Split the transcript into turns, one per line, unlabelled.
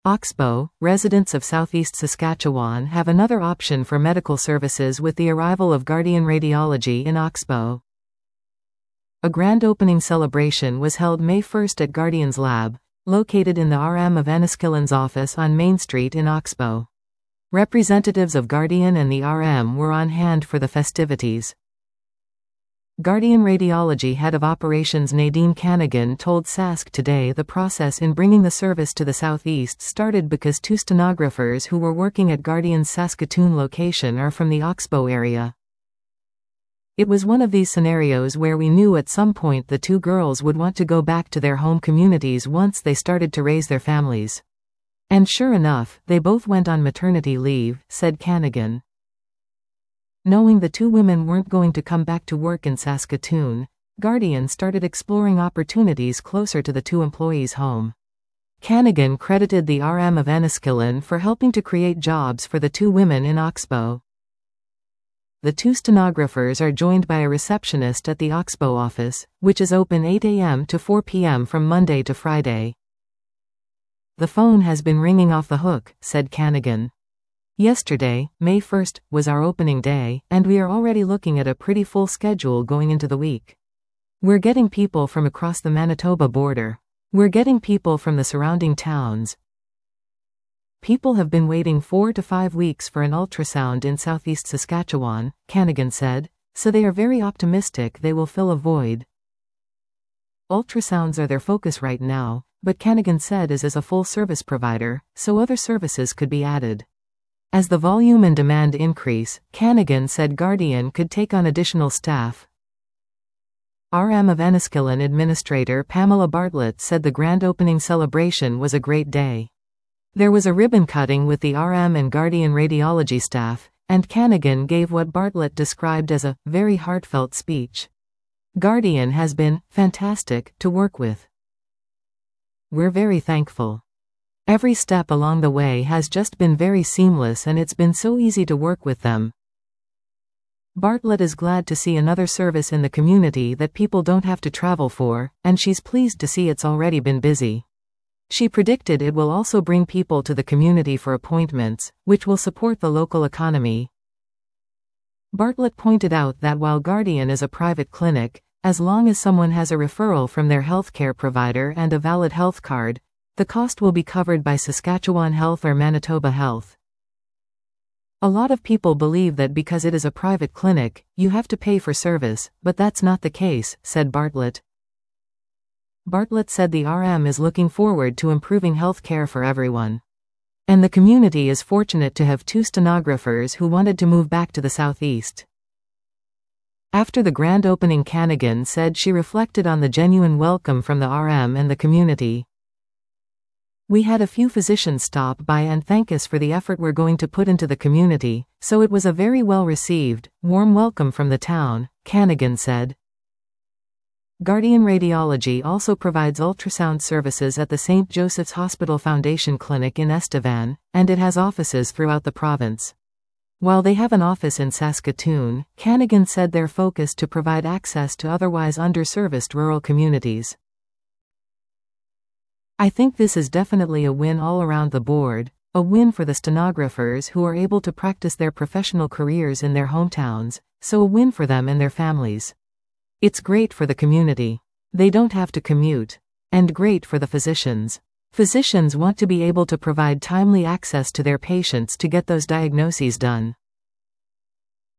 Oxbow, residents of southeast Saskatchewan have another option for medical services with the arrival of Guardian Radiology in Oxbow. A grand opening celebration was held May 1 at Guardian's Lab, located in the RM of Enniskillen's office on Main Street in Oxbow. Representatives of Guardian and the RM were on hand for the festivities. Guardian Radiology Head of Operations Nadine Canagan told Sask Today the process in bringing the service to the southeast started because two stenographers who were working at Guardian's Saskatoon location are from the Oxbow area. It was one of these scenarios where we knew at some point the two girls would want to go back to their home communities once they started to raise their families. And sure enough, they both went on maternity leave, said Canagan. Knowing the two women weren't going to come back to work in Saskatoon, Guardian started exploring opportunities closer to the two employees' home. Canagan credited the RM of Enniskillen for helping to create jobs for the two women in Oxbow. The two stenographers are joined by a receptionist at the Oxbow office, which is open 8 a.m. to 4 p.m. from Monday to Friday. The phone has been ringing off the hook, said Canagan. Yesterday, May 1st, was our opening day, and we are already looking at a pretty full schedule going into the week. We're getting people from across the Manitoba border. We're getting people from the surrounding towns. People have been waiting 4 to 5 weeks for an ultrasound in southeast Saskatchewan, Canagan said, so they are very optimistic they will fill a void. Ultrasounds are their focus right now, but Canagan said is a full service provider, so other services could be added. As the volume and demand increase, Canagan said Guardian could take on additional staff. RM of Enniskillen Administrator Pamela Bartlett said the grand opening celebration was a great day. There was a ribbon cutting with the RM and Guardian Radiology staff, and Canagan gave what Bartlett described as a very heartfelt speech. Guardian has been fantastic to work with. We're very thankful. Every step along the way has just been very seamless and it's been so easy to work with them. Bartlett is glad to see another service in the community that people don't have to travel for, and she's pleased to see it's already been busy. She predicted it will also bring people to the community for appointments, which will support the local economy. Bartlett pointed out that while Guardian is a private clinic, as long as someone has a referral from their healthcare provider and a valid health card, the cost will be covered by Saskatchewan Health or Manitoba Health. A lot of people believe that because it is a private clinic, you have to pay for service, but that's not the case, said Bartlett. Bartlett said the RM is looking forward to improving health care for everyone. And the community is fortunate to have two stenographers who wanted to move back to the southeast. After the grand opening, Canagan said she reflected on the genuine welcome from the RM and the community. We had a few physicians stop by and thank us for the effort we're going to put into the community, so it was a very well-received, warm welcome from the town, Canagan said. Guardian Radiology also provides ultrasound services at the St. Joseph's Hospital Foundation Clinic in Estevan, and it has offices throughout the province. While they have an office in Saskatoon, Canagan said they're focused to provide access to otherwise underserviced rural communities. I think this is definitely a win all around the board, a win for the stenographers who are able to practice their professional careers in their hometowns, so a win for them and their families. It's great for the community. They don't have to commute. And great for the physicians. Physicians want to be able to provide timely access to their patients to get those diagnoses done.